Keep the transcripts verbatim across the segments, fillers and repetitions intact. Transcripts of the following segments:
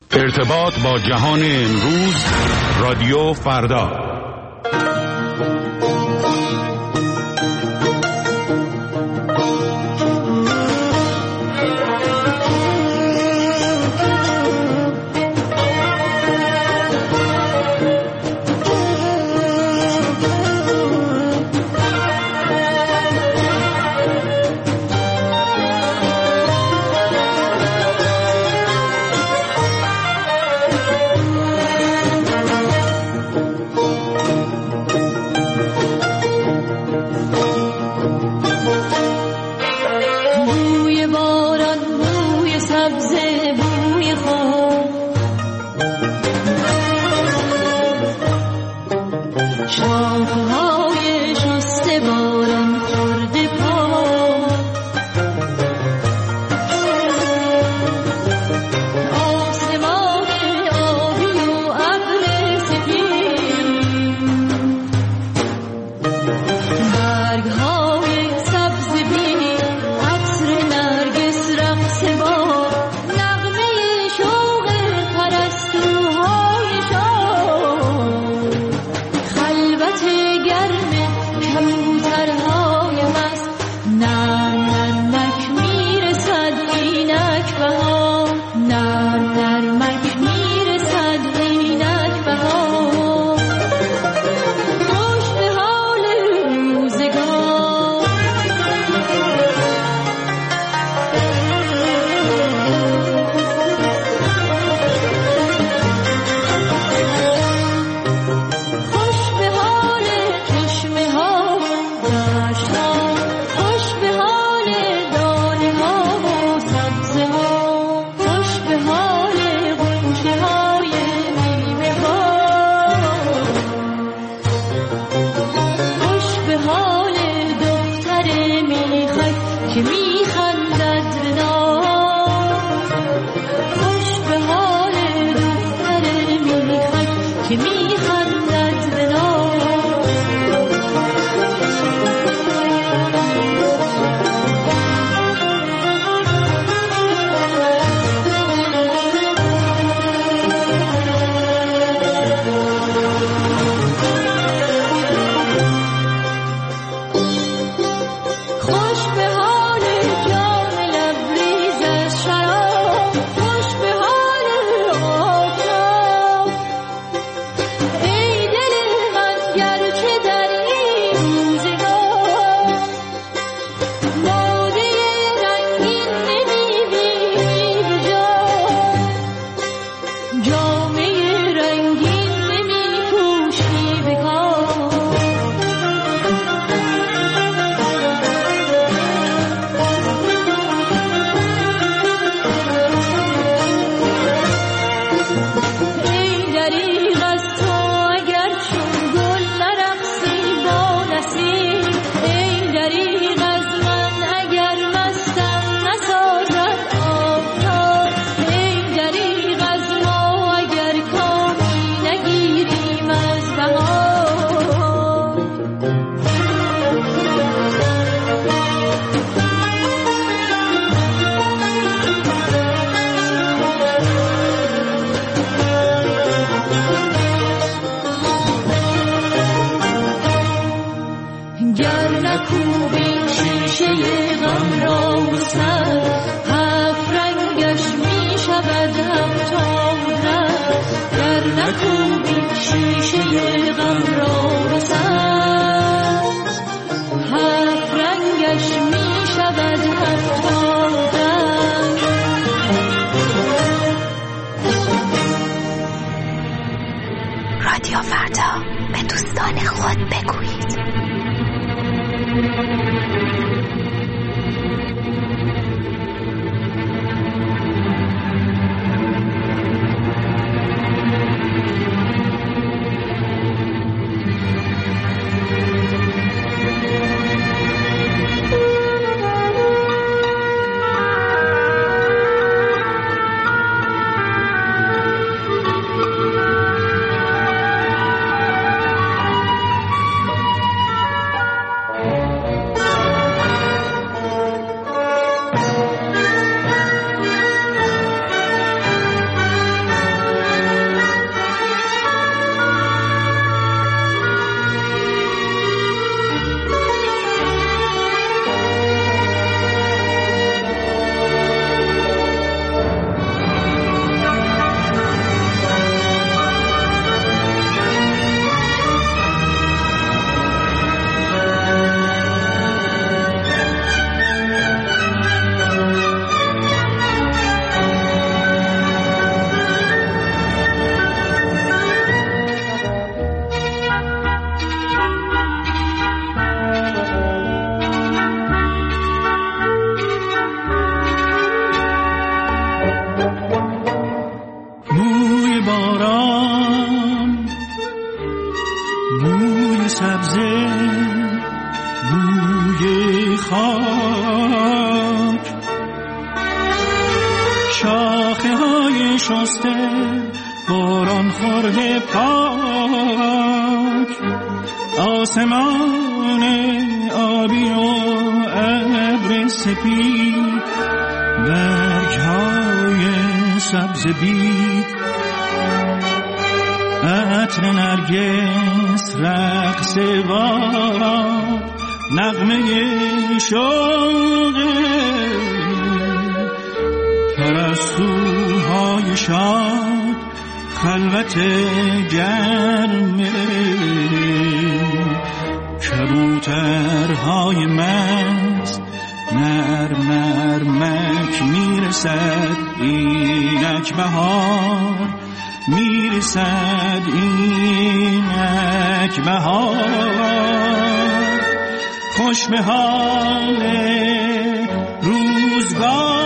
ارتباط با جهان امروز، رادیو فردا. رادیو فردا، به دوستان خود بگویید. شسته باران خورده پاک، آسمان آبی و ابر سپید، برگ‌های سبز بید، عطر نرگس رقص وار، نغمه شوق پرستوهای شاد، خلوت گرم کبوترهای مست، نرم نرمک میرسد اینک بهار، میرسد اینک بهار، خوش به حال روزگار.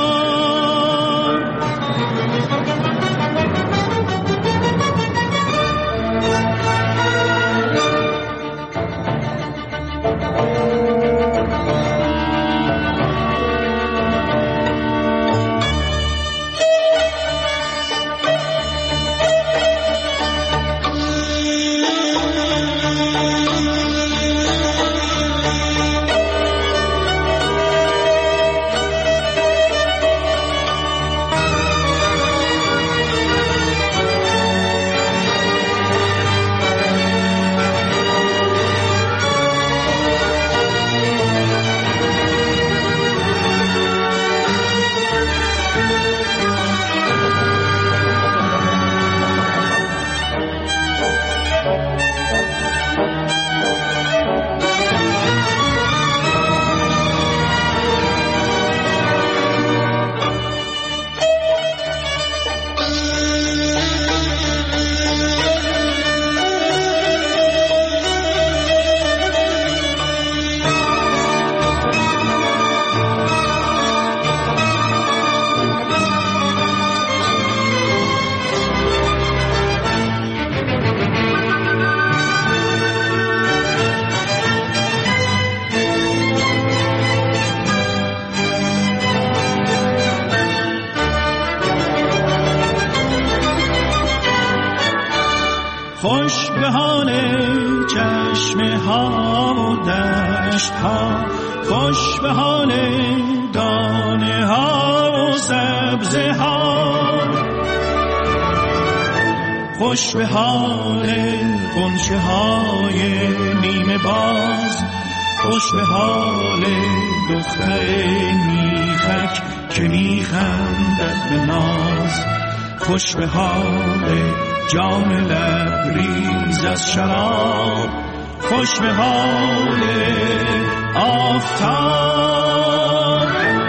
خوش به حال چشمه ها و دشت ها، خوش به حال دانه ها و سبزه ها، خوش به حال غنچه های نیمه باز، خوش به حال دختر میخک که میخندد به ناز، خوش به حال جام لبریز از شراب، خوش به حال آفتاب.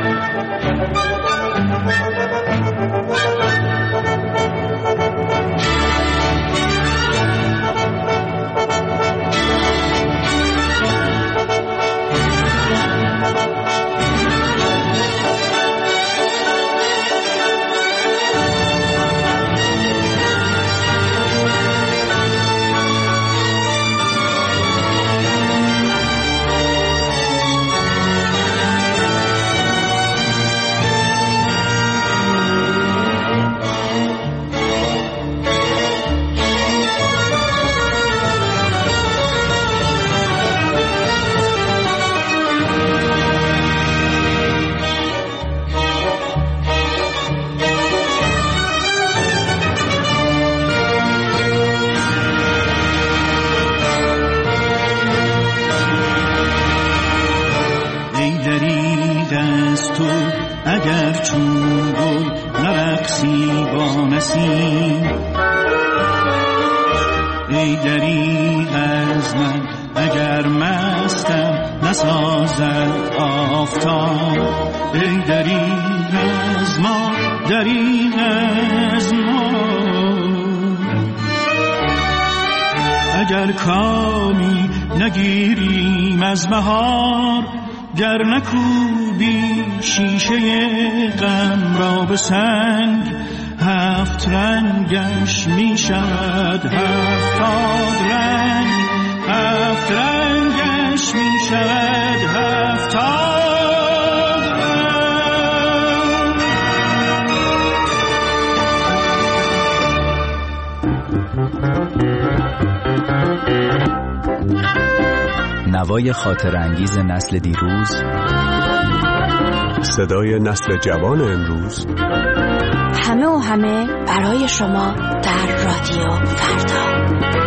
اگر چون گل نرقصی با نسیم، ای دریغ از من اگر مستم نسازد آفتاب، ای دریغ از ما، دریغ از ما. اگر کامی نگیریم از بهار، گر نکوبی شیشه غم را به سنگ، هفت رنگش می شود هفتاد رنگ، هفت رنگش می شود هفتاد رنگ. نوای خاطرانگیز نسل دیروز، صدای نسل جوان امروز، همه و همه برای شما در رادیو فردا.